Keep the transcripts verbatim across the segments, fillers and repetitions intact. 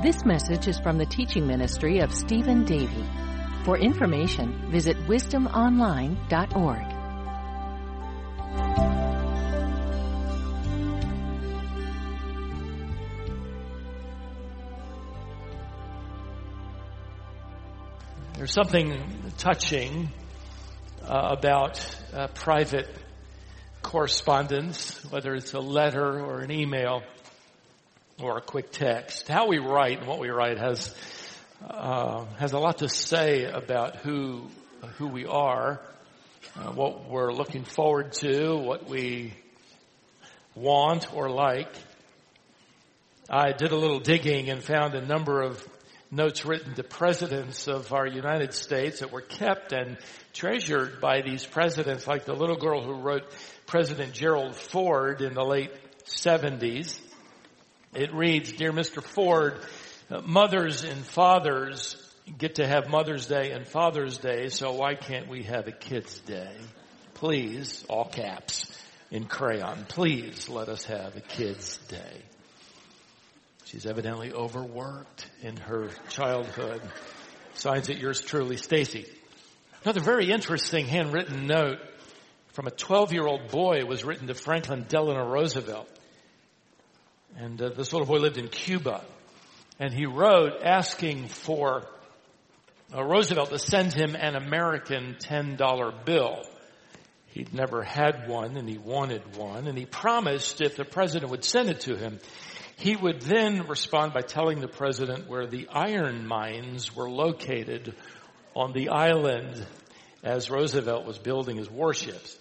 This message is from the teaching ministry of Stephen Davey. For information, visit wisdom online dot org. There's something touching uh, about uh, private correspondence, whether it's a letter or an email or a quick text. How we write and what we write has uh, has a lot to say about who who we are, uh, what we're looking forward to, what we want or like. I did a little digging and found a number of notes written to presidents of our United States that were kept and treasured by these presidents, like the little girl who wrote President Gerald Ford in the late seventies. It reads, "Dear Mister Ford, mothers and fathers get to have Mother's Day and Father's Day, so why can't we have a Kids' Day? Please," all caps in crayon, "please let us have a Kids' Day." She's evidently overworked in her childhood. Signs it yours truly, Stacy. Another very interesting handwritten note from a twelve-year-old boy was written to Franklin Delano Roosevelt. And uh, this little boy lived in Cuba. And he wrote asking for uh, Roosevelt to send him an American ten dollar bill. He'd never had one, and he wanted one. And he promised if the president would send it to him, he would then respond by telling the president where the iron mines were located on the island as Roosevelt was building his warships.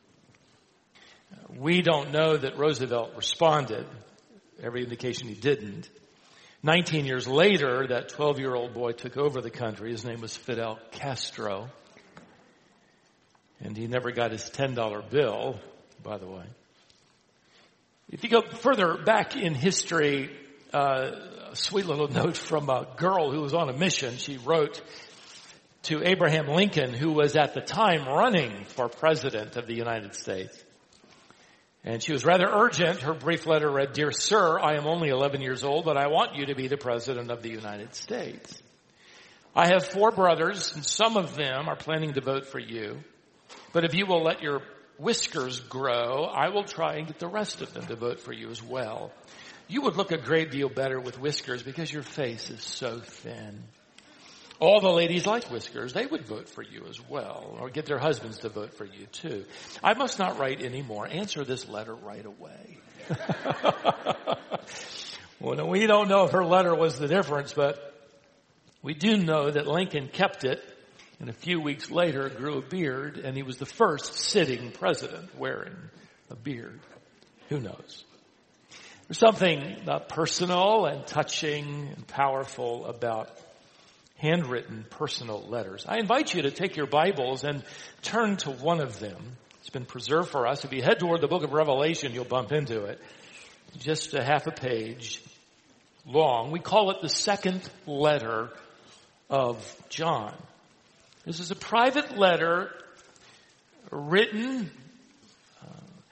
We don't know that Roosevelt responded. Every indication he didn't. Nineteen years later, that twelve-year-old boy took over the country. His name was Fidel Castro. And he never got his ten dollar bill, by the way. If you go further back in history, uh, a sweet little note from a girl who was on a mission. She wrote to Abraham Lincoln, who was at the time running for president of the United States. And she was rather urgent. Her brief letter read, "Dear Sir, I am only eleven years old, but I want you to be the President of the United States. I have four brothers, and some of them are planning to vote for you. But if you will let your whiskers grow, I will try and get the rest of them to vote for you as well. You would look a great deal better with whiskers because your face is so thin. All the ladies like whiskers. They would vote for you as well, or get their husbands to vote for you too. I must not write anymore. Answer this letter right away." Well, we don't know if her letter was the difference, but we do know that Lincoln kept it, and a few weeks later grew a beard, and he was the first sitting president wearing a beard. Who knows? There's something uh, personal and touching and powerful about handwritten personal letters. I invite you to take your Bibles and turn to one of them. It's been preserved for us. If you head toward the book of Revelation, you'll bump into it. Just a half a page long. We call it the second letter of John. This is a private letter written uh,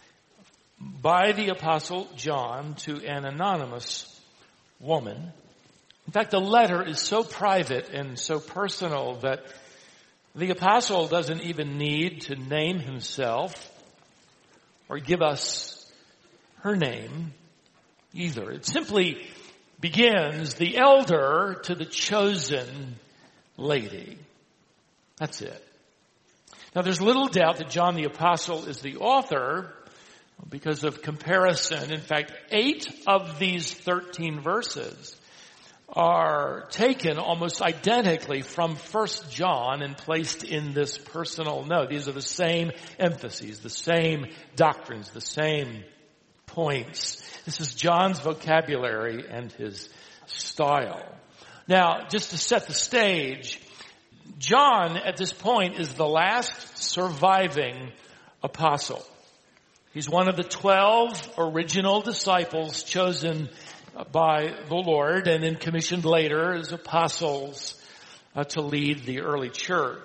by the Apostle John to an anonymous woman. In fact, the letter is so private and so personal that the apostle doesn't even need to name himself or give us her name either. It simply begins, "The elder to the chosen lady." That's it. Now, there's little doubt that John the apostle is the author because of comparison. In fact, eight of these thirteen verses are taken almost identically from First John and placed in this personal note. These are the same emphases, the same doctrines, the same points. This is John's vocabulary and his style. Now, just to set the stage, John at this point is the last surviving apostle. He's one of the twelve original disciples chosen by the Lord and then commissioned later as apostles uh, to lead the early church.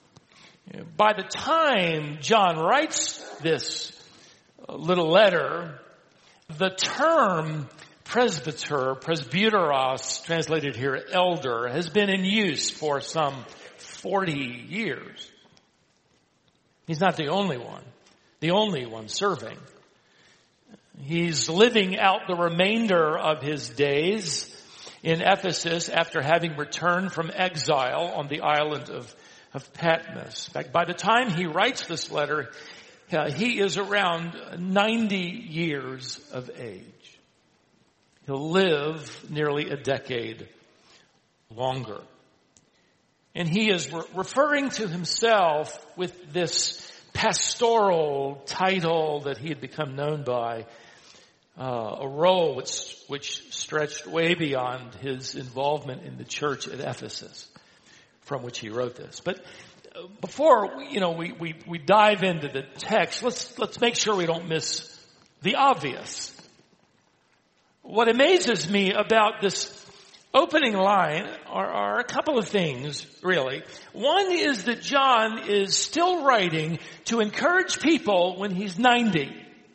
By the time John writes this little letter, the term presbyter, presbyteros, translated here elder, has been in use for some forty years. He's not the only one, the only one serving. He's living out the remainder of his days in Ephesus after having returned from exile on the island of, of Patmos. In fact, by the time he writes this letter, uh, he is around ninety years of age. He'll live nearly a decade longer. And he is re- referring to himself with this pastoral title that he had become known by, uh, a role which, which stretched way beyond his involvement in the church at Ephesus, from which he wrote this. But before, you know, we, we, we dive into the text, let's, let's make sure we don't miss the obvious. What amazes me about this opening line are, are a couple of things, really. One is that John is still writing to encourage people when he's ninety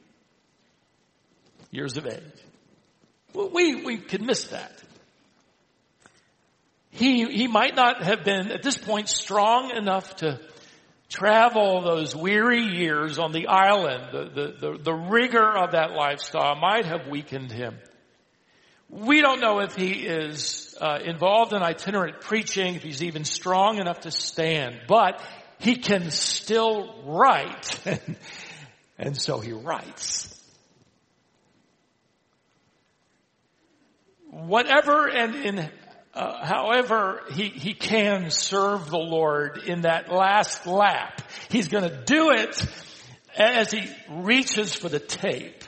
years of age. We, we could miss that. He, he might not have been, at this point, strong enough to travel those weary years on the island. The, the, the, the rigor of that lifestyle might have weakened him. We don't know if he is uh, involved in itinerant preaching, if he's even strong enough to stand, but he can still write, and so he writes. Whatever and in uh, however he, he can serve the Lord in that last lap, he's going to do it as he reaches for the tape.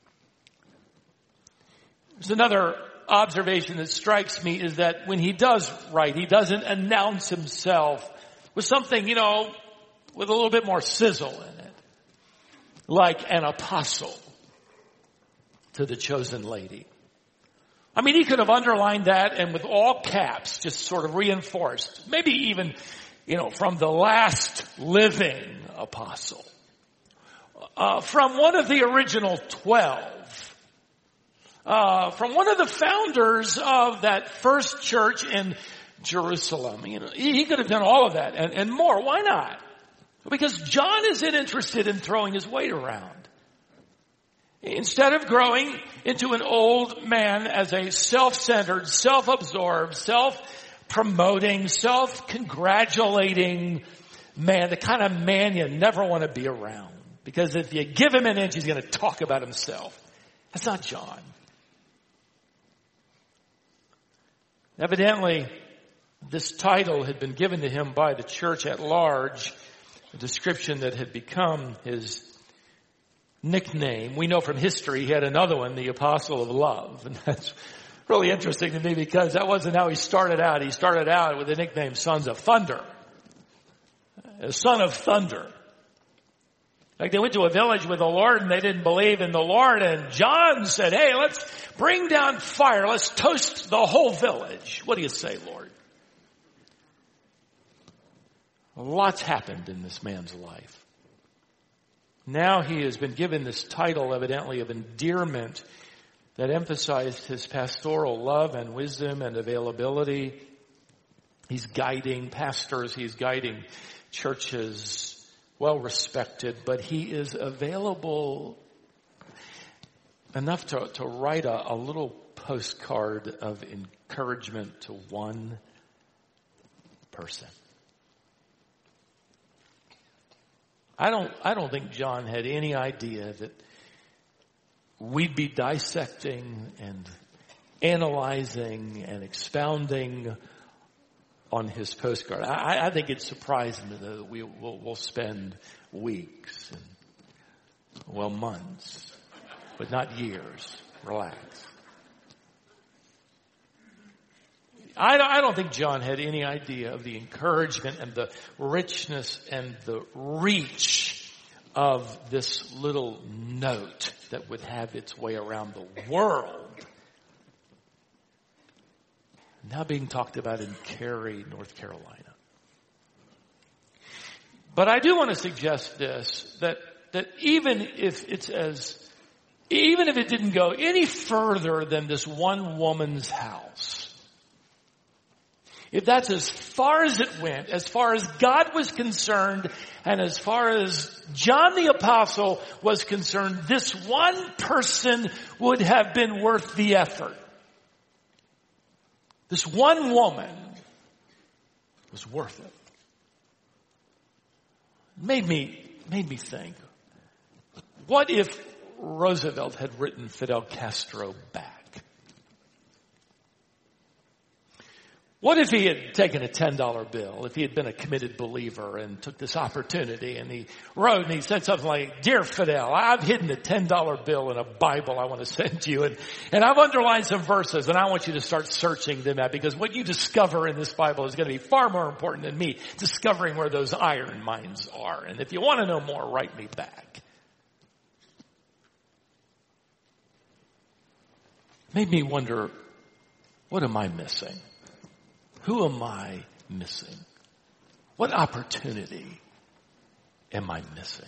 There's another observation that strikes me is that when he does write, he doesn't announce himself with something, you know, with a little bit more sizzle in it. Like an apostle to the chosen lady. I mean, he could have underlined that and with all caps just sort of reinforced. Maybe even, you know, from the last living apostle. Uh, from one of the original twelve. Uh, from one of the founders of that first church in Jerusalem. You know, he, he could have done all of that and, and more. Why not? Because John isn't interested in throwing his weight around. Instead of growing into an old man as a self-centered, self-absorbed, self-promoting, self-congratulating man, the kind of man you never want to be around. Because if you give him an inch, he's going to talk about himself. That's not John. Evidently, this title had been given to him by the church at large, a description that had become his nickname. We know from history he had another one, the Apostle of Love. And that's really interesting to me because that wasn't how he started out. He started out with the nickname Sons of Thunder. A son of thunder. Like they went to a village with the Lord and they didn't believe in the Lord, and John said, hey, let's bring down fire. Let's toast the whole village. What do you say, Lord? A lot's happened in this man's life. Now he has been given this title, evidently, of endearment that emphasized his pastoral love and wisdom and availability. He's guiding pastors. He's guiding churches. Well respected, but he is available enough to, to write a, a little postcard of encouragement to one person. I don't, I don't think John had any idea that we'd be dissecting and analyzing and expounding on his postcard. I, I think it's surprising that we will we'll spend weeks and, well, months, but not years. Relax. I don't, I don't think John had any idea of the encouragement and the richness and the reach of this little note that would have its way around the world. Now being talked about in Cary, North Carolina. But I do want to suggest this, that, that even if it's as even if it didn't go any further than this one woman's house, if that's as far as it went, as far as God was concerned, and as far as John the Apostle was concerned, this one person would have been worth the effort. This one woman was worth it. Made me, made me think, what if Roosevelt had written Fidel Castro back? What if he had taken a ten dollar bill, if he had been a committed believer and took this opportunity and he wrote and he said something like, "Dear Fidel, I've hidden a ten dollar bill in a Bible I want to send you, and, and I've underlined some verses, and I want you to start searching them out, because what you discover in this Bible is going to be far more important than me discovering where those iron mines are. And if you want to know more, write me back." Made me wonder, what am I missing? Who am I missing? What opportunity am I missing?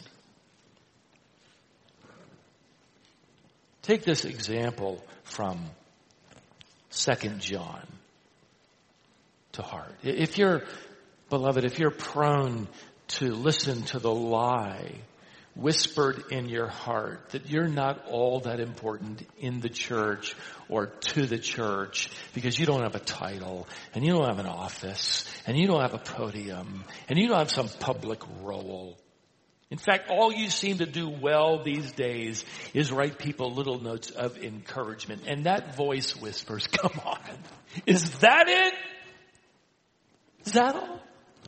Take this example from Second John to heart. If you're, beloved, if you're prone to listen to the lie whispered in your heart that you're not all that important in the church or to the church because you don't have a title and you don't have an office and you don't have a podium and you don't have some public role. In fact, all you seem to do well these days is write people little notes of encouragement. And that voice whispers, "Come on, is that it? Is that all?"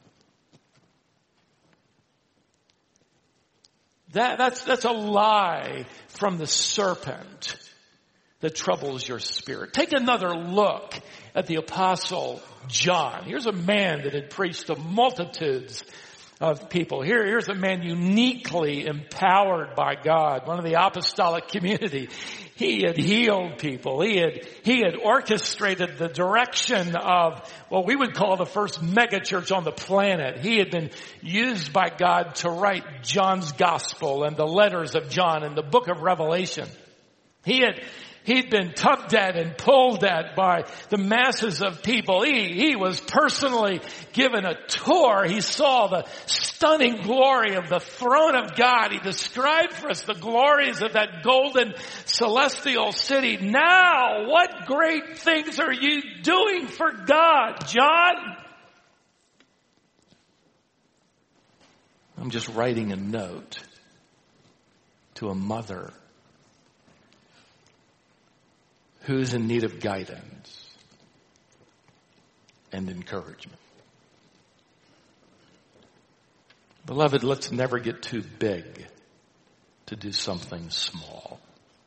That, that's, that's a lie from the serpent that troubles your spirit. Take another look at the Apostle John. Here's a man that had preached to multitudes of people. Here, here's a man uniquely empowered by God, one of the apostolic community. He had healed people. He had, he had orchestrated the direction of what we would call the first megachurch on the planet. He had been used by God to write John's gospel and the letters of John and the book of Revelation. He had He'd been tugged at and pulled at by the masses of people. He, he was personally given a tour. He saw the stunning glory of the throne of God. He described for us the glories of that golden celestial city. Now, what great things are you doing for God, John? I'm just writing a note to a mother who's in need of guidance and encouragement. Beloved, let's never get too big to do something small.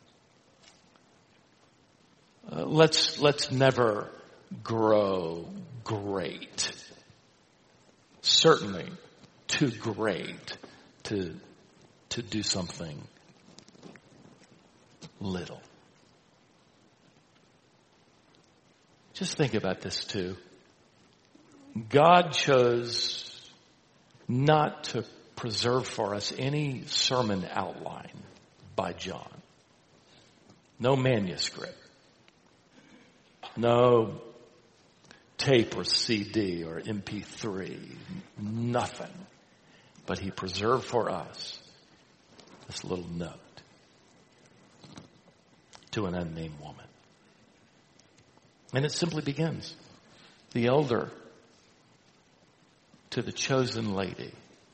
Uh, let's, let's never grow great. Certainly too great to, to do something little. Just think about this too. God chose not to preserve for us any sermon outline by John. No manuscript. No tape or C D or M P three. Nothing. But he preserved for us this little note to an unnamed woman. And it simply begins. The elder to the chosen lady.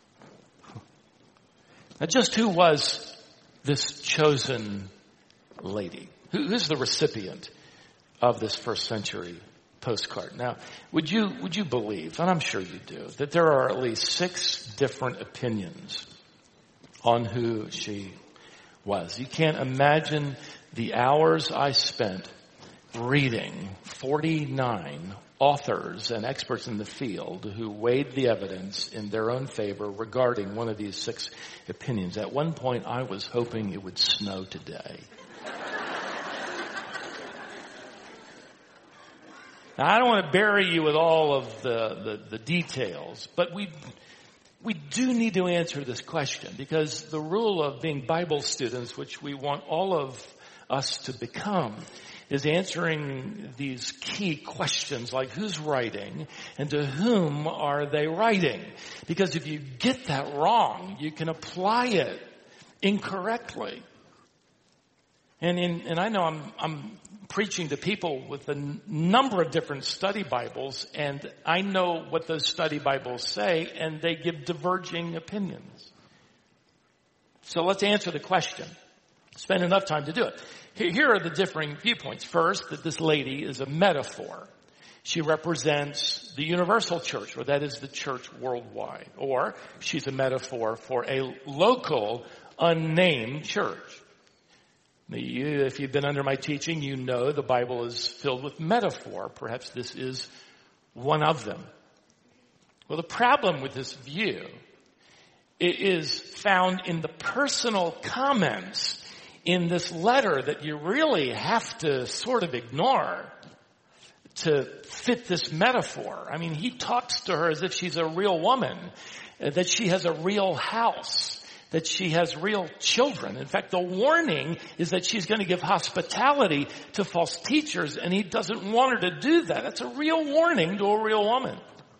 Now, just who was this chosen lady? Who, who's the recipient of this first century postcard? Now, would you, would you believe, and I'm sure you do, that there are at least six different opinions on who she was? You can't imagine the hours I spent reading forty-nine authors and experts in the field who weighed the evidence in their own favor regarding one of these six opinions. At one point, I was hoping it would snow today. Now, I don't want to bury you with all of the, the, the details, but we, we do need to answer this question, because the rule of being Bible students, which we want all of us to become, is answering these key questions like who's writing and to whom are they writing. Because if you get that wrong, you can apply it incorrectly. And in, and I know I'm, I'm preaching to people with a n- number of different study Bibles, and I know what those study Bibles say, and they give diverging opinions. So let's answer the question. Spend enough time to do it. Here are the differing viewpoints. First, that this lady is a metaphor. She represents the universal church, or that is the church worldwide. Or she's a metaphor for a local, unnamed church. You, if you've been under my teaching, you know the Bible is filled with metaphor. Perhaps this is one of them. Well, the problem with this view is found in the personal comments in this letter that you really have to sort of ignore to fit this metaphor. I mean, he talks to her as if she's a real woman, that she has a real house, that she has real children. In fact, the warning is that she's going to give hospitality to false teachers, and he doesn't want her to do that. That's a real warning to a real woman.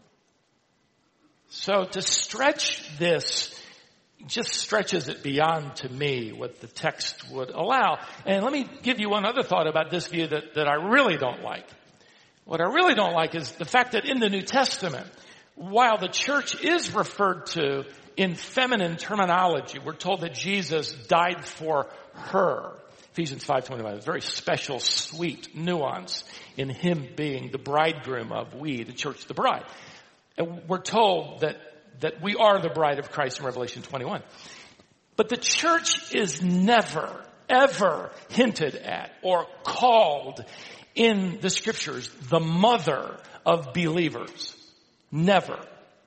So to stretch this just stretches it beyond, to me, what the text would allow. And let me give you one other thought about this view that, that I really don't like. What I really don't like is the fact that in the New Testament, while the church is referred to in feminine terminology, we're told that Jesus died for her. Ephesians five twenty-one, a very special, sweet nuance in him being the bridegroom of we, the church, the bride. And we're told that that we are the bride of Christ in Revelation twenty-one. But the church is never, ever hinted at or called in the scriptures the mother of believers. Never.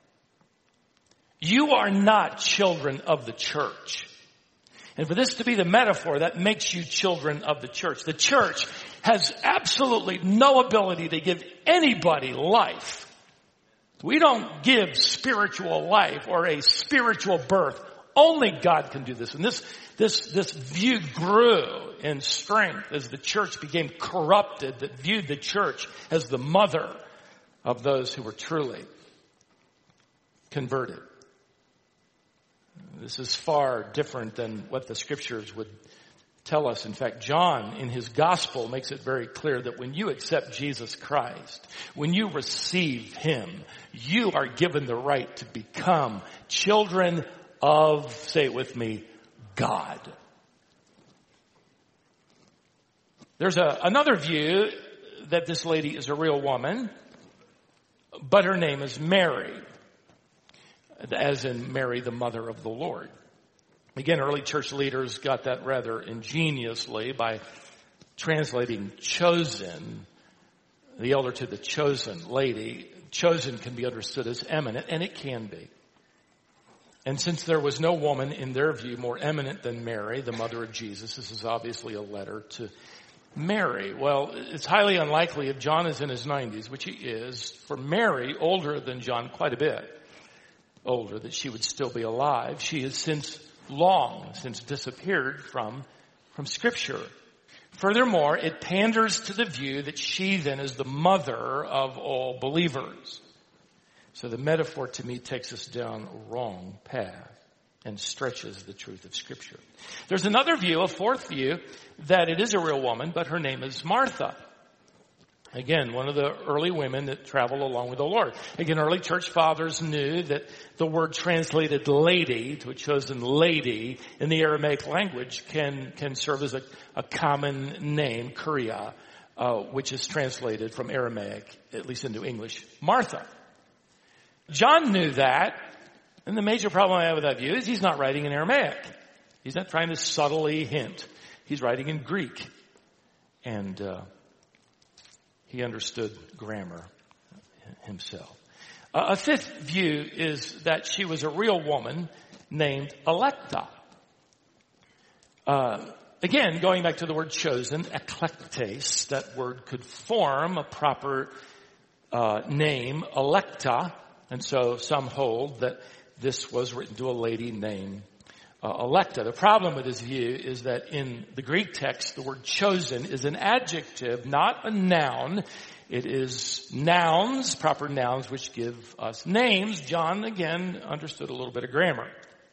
You are not children of the church. And for this to be the metaphor, that makes you children of the church. The church has absolutely no ability to give anybody life. We don't give spiritual life or a spiritual birth. Only God can do this. And this, this, this view grew in strength as the church became corrupted, that viewed the church as the mother of those who were truly converted. This is far different than what the scriptures would tell us. In fact, John in his gospel makes it very clear that when you accept Jesus Christ, when you receive him, you are given the right to become children of, say it with me, God. There's a, another view that this lady is a real woman, but her name is Mary, as in Mary, the mother of the Lord. Again, early church leaders got that rather ingeniously by translating chosen, the elder to the chosen lady. Chosen can be understood as eminent, and it can be. And since there was no woman, in their view, more eminent than Mary, the mother of Jesus, this is obviously a letter to Mary. Well, it's highly unlikely if John is in his nineties, which he is, for Mary, older than John quite a bit, older, that she would still be alive. She has since long since disappeared from, from Scripture. Furthermore, it panders to the view that she then is the mother of all believers. So the metaphor to me takes us down a wrong path and stretches the truth of Scripture. There's another view, a fourth view, that it is a real woman, but her name is Martha. Again, one of the early women that traveled along with the Lord. Again, early church fathers knew that the word translated lady, to a chosen lady, in the Aramaic language can, can serve as a, a common name, Kuria, uh, which is translated from Aramaic, at least into English, Martha. John knew that, and the major problem I have with that view is he's not writing in Aramaic. He's not trying to subtly hint. He's writing in Greek. And, uh, he understood grammar himself. Uh, a fifth view is that she was a real woman named Electa. Uh, again, going back to the word chosen, eklektes, that word could form a proper uh, name, Electa. And so some hold that this was written to a lady named uh, Electa. The problem with this view is that in the Greek text, the word chosen is an adjective, not a noun. It is nouns, proper nouns, which give us names. John, again, understood a little bit of grammar.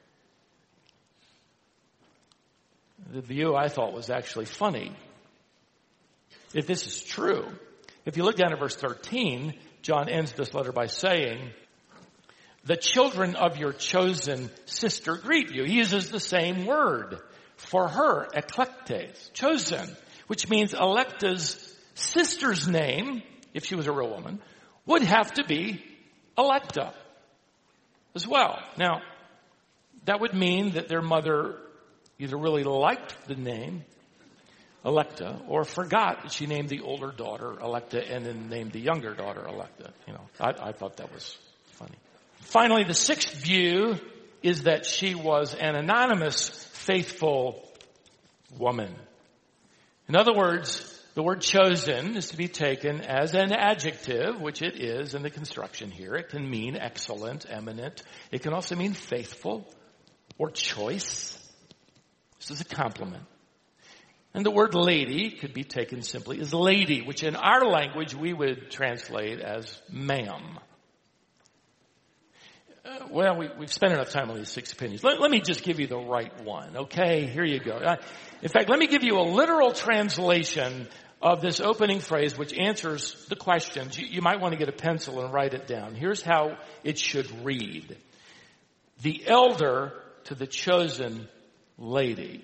The view I thought was actually funny. If this is true, if you look down at verse thirteen, John ends this letter by saying, the children of your chosen sister greet you. He uses the same word for her, eklektes, chosen, which means Electa's sister's name, if she was a real woman, would have to be Electa as well. Now, that would mean that their mother either really liked the name Electa or forgot that she named the older daughter Electa and then named the younger daughter Electa. You know, I, I thought that was funny. Finally, the sixth view is that she was an anonymous, faithful woman. In other words, the word chosen is to be taken as an adjective, which it is in the construction here. It can mean excellent, eminent. It can also mean faithful or choice. This is a compliment. And the word lady could be taken simply as lady, which in our language we would translate as ma'am. Uh, well, we, we've spent enough time on these six opinions. Let, let me just give you the right one, okay? Here you go. Uh, in fact, let me give you a literal translation of this opening phrase, which answers the questions. You, you might want to get a pencil and write it down. Here's how it should read. The elder to the chosen lady.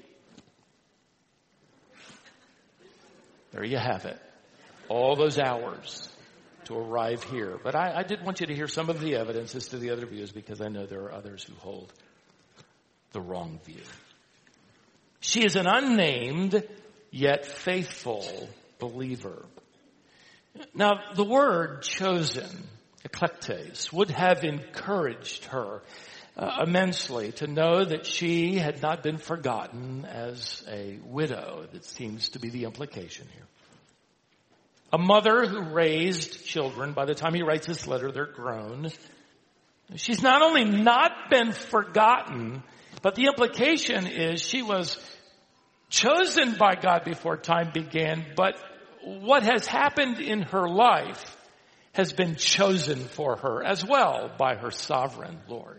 There you have it. All those hours to arrive here. But I, I did want you to hear some of the evidence as to the other views because I know there are others who hold the wrong view. She is an unnamed yet faithful believer. Now, the word chosen, eklektes, would have encouraged her Uh, immensely to know that she had not been forgotten as a widow. That seems to be the implication here. A mother who raised children. By the time he writes this letter, they're grown. She's not only not been forgotten, but the implication is she was chosen by God before time began, but what has happened in her life has been chosen for her as well by her sovereign Lord.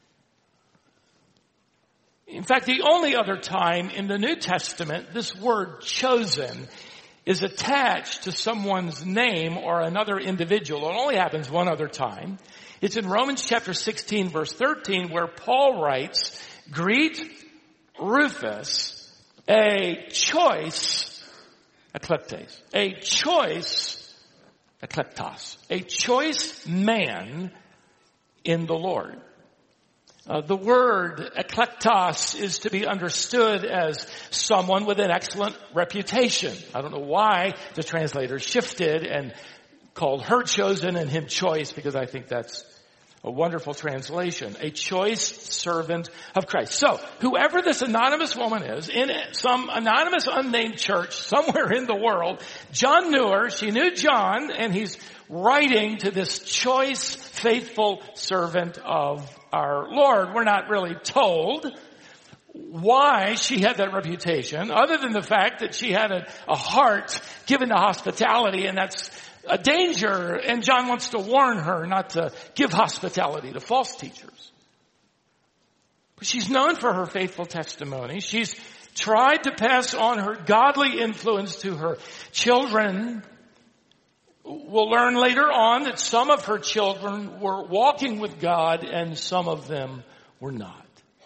In fact, the only other time in the New Testament this word chosen is attached to someone's name or another individual. It only happens one other time. It's in Romans chapter sixteen, verse thirteen, where Paul writes, greet Rufus, a choice, eklektes, a choice, eklektos, a choice man in the Lord. Uh, the word eklektos is to be understood as someone with an excellent reputation. I don't know why the translator shifted and called her chosen and him choice, because I think that's a wonderful translation. A choice servant of Christ. So, whoever this anonymous woman is, in some anonymous unnamed church somewhere in the world, John knew her, she knew John, and he's writing to this choice, faithful servant of our Lord. We're not really told why she had that reputation, other than the fact that she had a, a heart given to hospitality, and that's a danger, and John wants to warn her not to give hospitality to false teachers. But she's known for her faithful testimony. She's tried to pass on her godly influence to her children. We'll learn later on that some of her children were walking with God and some of them were not.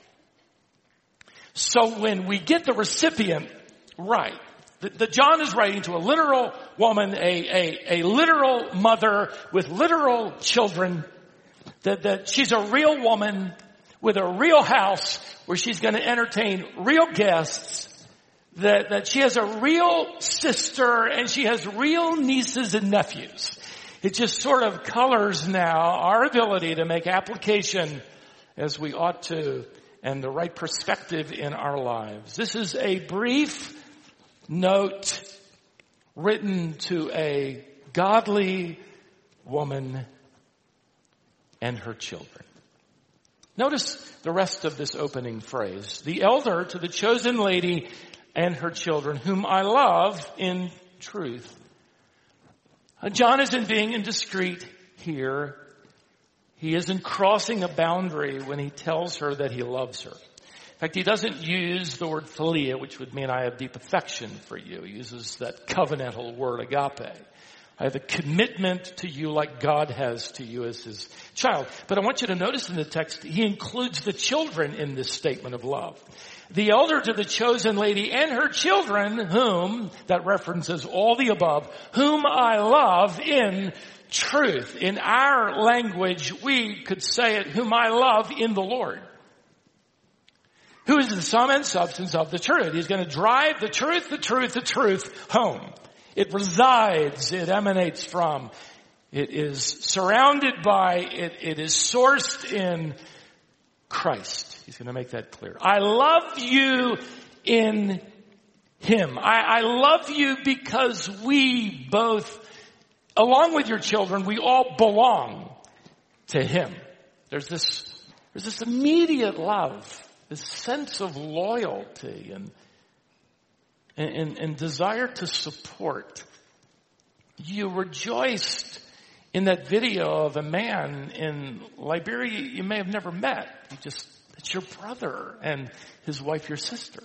So when we get the recipient right, the, the John is writing to a literal woman, a, a, a literal mother with literal children, that, that she's a real woman with a real house where she's going to entertain real guests, that, that she has a real sister and she has real nieces and nephews. It just sort of colors now our ability to make application as we ought to and the right perspective in our lives. This is a brief note written to a godly woman and her children. Notice the rest of this opening phrase. The elder to the chosen lady and her children, whom I love in truth. John isn't being indiscreet here. He isn't crossing a boundary when he tells her that he loves her. In fact, he doesn't use the word philia, which would mean I have deep affection for you. He uses that covenantal word agape. I have a commitment to you like God has to you as his child. But I want you to notice in the text, he includes the children in this statement of love. The elder to the chosen lady and her children, whom, that references all the above, whom I love in truth. In our language, we could say it, whom I love in the Lord. Who is the sum and substance of the truth. He's going to drive the truth, the truth, the truth home. It resides, it emanates from, it is surrounded by, it, it is sourced in Christ. He's going to make that clear. I love you in him. I, I love you because we both, along with your children, we all belong to him. There's this, there's this immediate love, this sense of loyalty and And, and desire to support. You rejoiced in that video of a man in Liberia you may have never met. You just, it's your brother and his wife, your sister.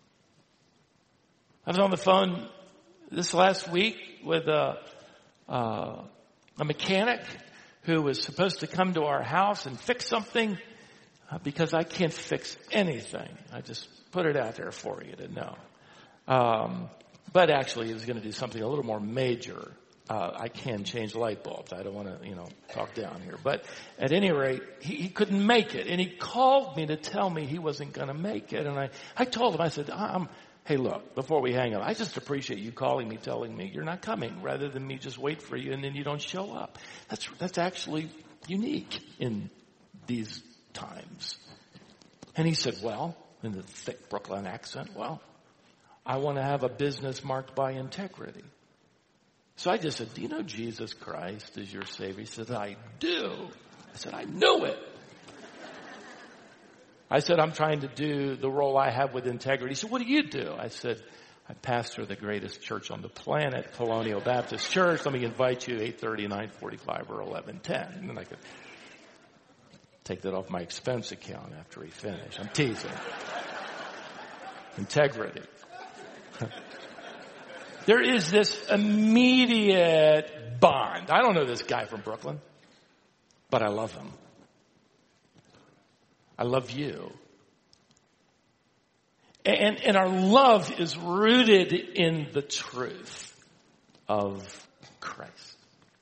I was on the phone this last week with a, uh, a mechanic who was supposed to come to our house and fix something uh, because I can't fix anything. I just put it out there for you to know. Um, but actually he was going to do something a little more major. Uh, I can change light bulbs. I don't want to, you know, talk down here. But at any rate, he, he couldn't make it. And he called me to tell me he wasn't going to make it. And I, I told him, I said, I'm, hey, look, before we hang up, I just appreciate you calling me, telling me you're not coming rather than me just wait for you and then you don't show up. That's, that's actually unique in these times. And he said, well, in the thick Brooklyn accent, well, I want to have a business marked by integrity. So I just said, do you know Jesus Christ is your Savior? He said, I do. I said, I knew it. I said, I'm trying to do the role I have with integrity. He said, what do you do? I said, I pastor the greatest church on the planet, Colonial Baptist Church. Let me invite you eight thirty, nine forty-five, or eleven ten. And then I could take that off my expense account after he finished. I'm teasing. Integrity. There is this immediate bond. I don't know this guy from Brooklyn, but I love him. I love you. And, and our love is rooted in the truth of Christ.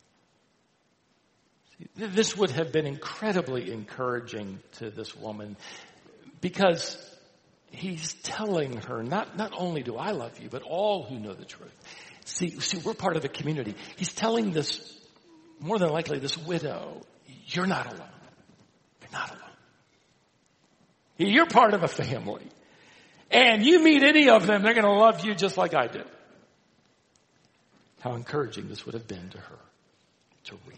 This would have been incredibly encouraging to this woman because he's telling her, not, not only do I love you, but all who know the truth. See, see, we're part of a community. He's telling this, more than likely, this widow, you're not alone. You're not alone. You're part of a family. And you meet any of them, they're going to love you just like I do. How encouraging this would have been to her to read.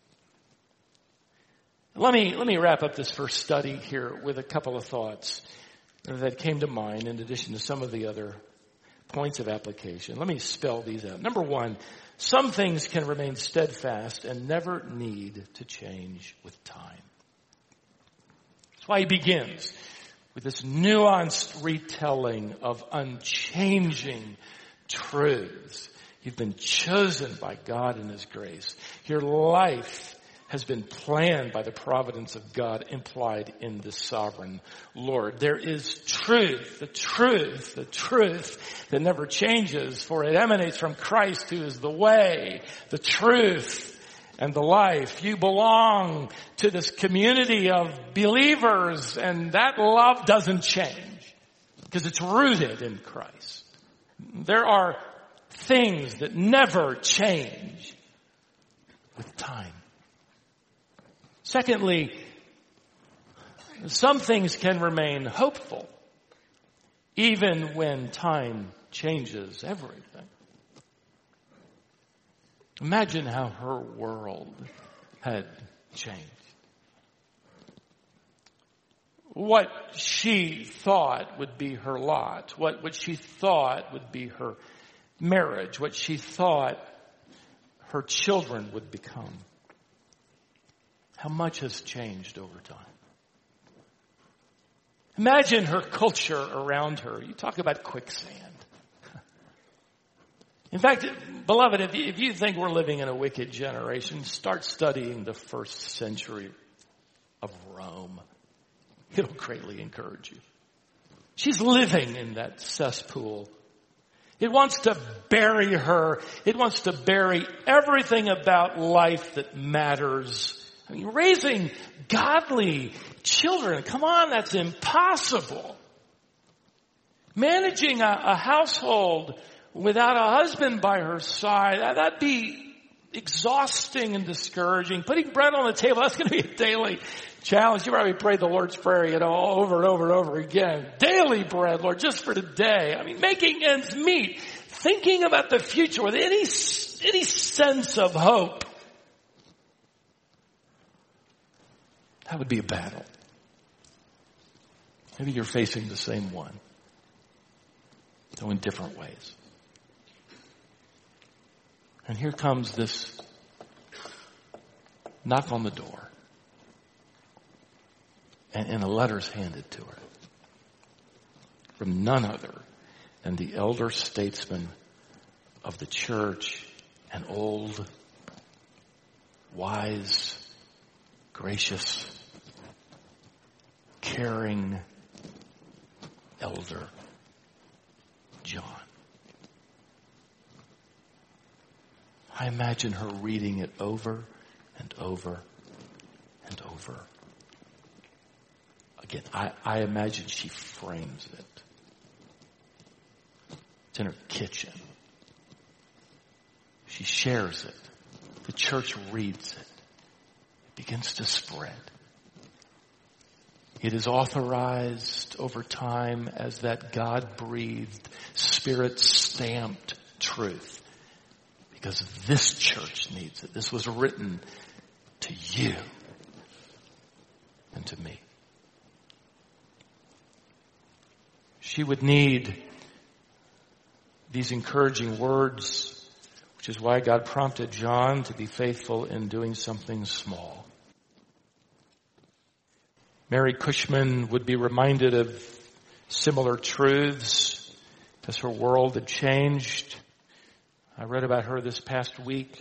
Let me, let me wrap up this first study here with a couple of thoughts that came to mind in addition to some of the other points of application. Let me spell these out. Number one, some things can remain steadfast and never need to change with time. That's why he begins with this nuanced retelling of unchanging truths. You've been chosen by God in his grace. Your life has been planned by the providence of God implied in the sovereign Lord. There is truth, the truth, the truth that never changes, for it emanates from Christ who is the way, the truth, and the life. You belong to this community of believers, and that love doesn't change because it's rooted in Christ. There are things that never change with time. Secondly, some things can remain hopeful even when time changes everything. Imagine how her world had changed. what she thought would be her lot, what, what she thought would be her marriage, what she thought her children would become. How much has changed over time. Imagine her culture around her. You talk about quicksand. In fact, beloved, if you, if you think we're living in a wicked generation, start studying the first century of Rome. It'll greatly encourage you. She's living in that cesspool. It wants to bury her. It wants to bury everything about life that matters. I mean, raising godly children, come on, that's impossible. Managing a, a household without a husband by her side, that'd be exhausting and discouraging. Putting bread on the table, that's going to be a daily challenge. You probably prayed the Lord's Prayer, you know, over and over and over again. Daily bread, Lord, just for today. I mean, making ends meet. Thinking about the future with any, any sense of hope. That would be a battle. Maybe you're facing the same one, though in different ways. And here comes this knock on the door. And, and a letter's handed to her. From none other than the elder statesman of the church, an old, wise, gracious, caring elder, John. I imagine her reading it over and over and over. Again, I, I imagine she frames it. It's in her kitchen. She shares it. The church reads it. It begins to spread. It is authorized over time as that God-breathed, Spirit-stamped truth. Because this church needs it. This was written to you and to me. She would need these encouraging words, which is why God prompted John to be faithful in doing something small. Mary Cushman would be reminded of similar truths as her world had changed. I read about her this past week.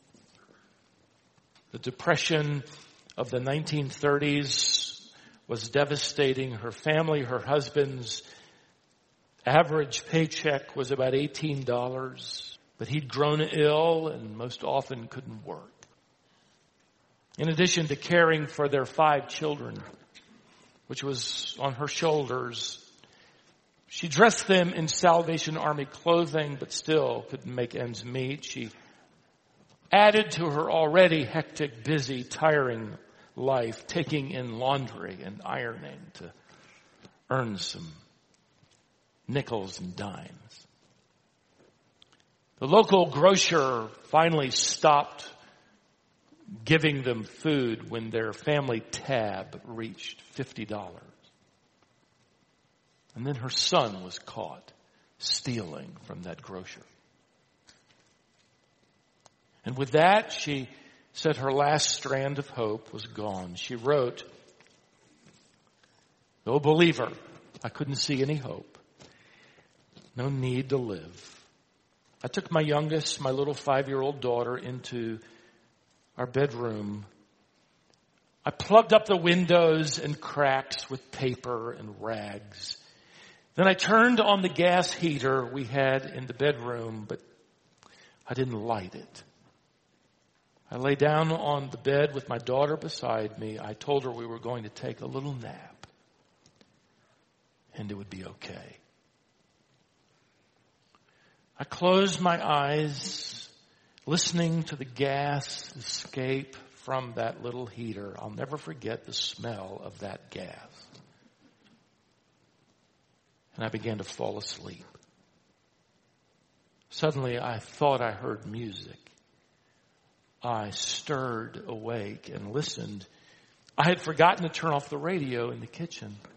The Depression of the nineteen thirties was devastating. Her family, her husband's average paycheck was about eighteen dollars, but he'd grown ill and most often couldn't work. In addition to caring for their five children, which was on her shoulders, she dressed them in Salvation Army clothing, but still couldn't make ends meet. She added to her already hectic, busy, tiring life, taking in laundry and ironing to earn some nickels and dimes. The local grocer finally stopped giving them food when their family tab reached fifty dollars. And then her son was caught stealing from that grocer. And with that, she said her last strand of hope was gone. She wrote, "No believer, I couldn't see any hope. No need to live. I took my youngest, my little five-year-old daughter, into our bedroom. I plugged up the windows and cracks with paper and rags. Then I turned on the gas heater we had in the bedroom, but I didn't light it. I lay down on the bed with my daughter beside me. I told her we were going to take a little nap, and it would be okay. I closed my eyes, listening to the gas escape from that little heater. I'll never forget the smell of that gas. And I began to fall asleep. Suddenly, I thought I heard music. I stirred awake and listened. I had forgotten to turn off the radio in the kitchen.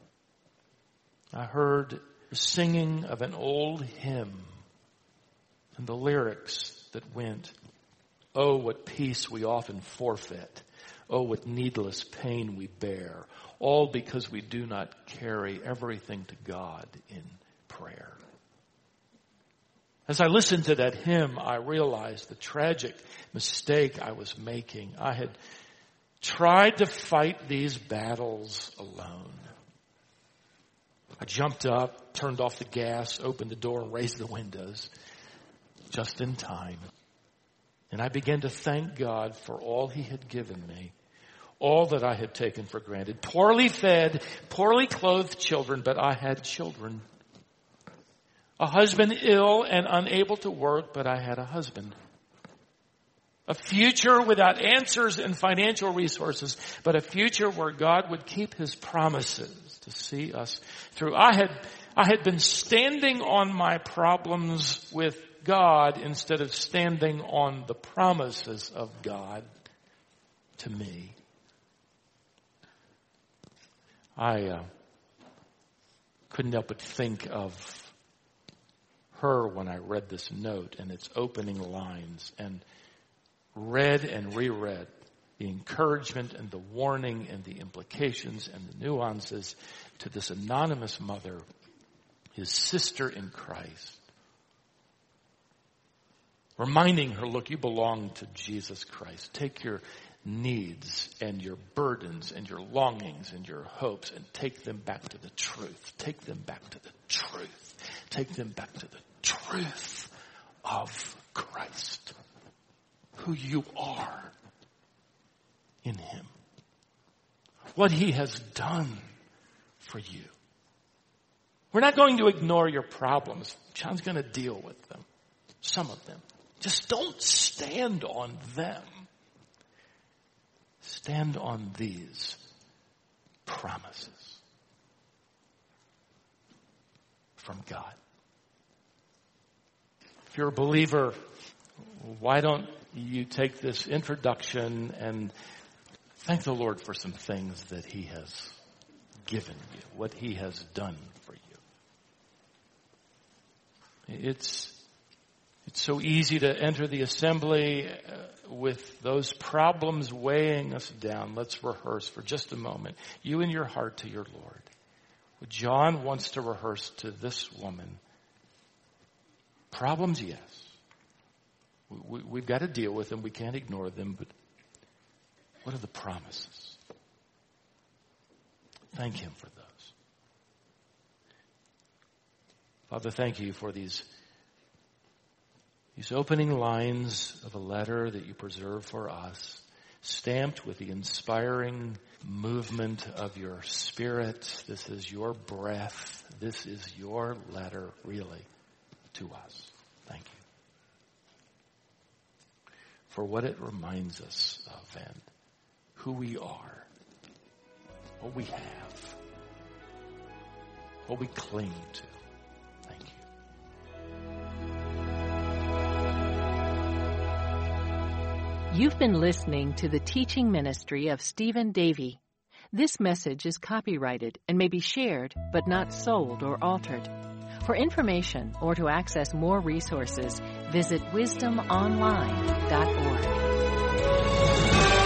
I heard the singing of an old hymn and the lyrics that went, "Oh, what peace we often forfeit. Oh, what needless pain we bear. All because we do not carry everything to God in prayer." As I listened to that hymn, I realized the tragic mistake I was making. I had tried to fight these battles alone. I jumped up, turned off the gas, opened the door, and raised the windows just in time. And I began to thank God for all He had given me, all that I had taken for granted. Poorly fed, poorly clothed children, but I had children. A husband ill and unable to work, but I had a husband. A future without answers and financial resources, but a future where God would keep His promises to see us through. I had, I had been standing on my problems with God instead of standing on the promises of God to me. I uh, couldn't help but think of her when I read this note and its opening lines, and read and reread the encouragement and the warning and the implications and the nuances to this anonymous mother, his sister in Christ, reminding her, look, you belong to Jesus Christ. Take your needs and your burdens and your longings and your hopes and take them back to the truth. Take them back to the truth. Take them back to the truth of Christ, who you are in Him, what He has done for you. We're not going to ignore your problems. John's going to deal with them, some of them. Just don't stand on them. Stand on these promises from God. If you're a believer, why don't you take this introduction and thank the Lord for some things that He has given you, what He has done for you. It's It's so easy to enter the assembly with those problems weighing us down. Let's rehearse for just a moment. You in your heart to your Lord. What John wants to rehearse to this woman. Problems, yes. We, we've got to deal with them. We can't ignore them. But what are the promises? Thank Him for those. Father, thank You for these These opening lines of a letter that You preserve for us, stamped with the inspiring movement of Your Spirit. This is Your breath. This is Your letter, really, to us. Thank You for what it reminds us of and who we are, what we have, what we cling to. Thank You. You've been listening to the teaching ministry of Stephen Davey. This message is copyrighted and may be shared, but not sold or altered. For information or to access more resources, visit wisdom online dot org.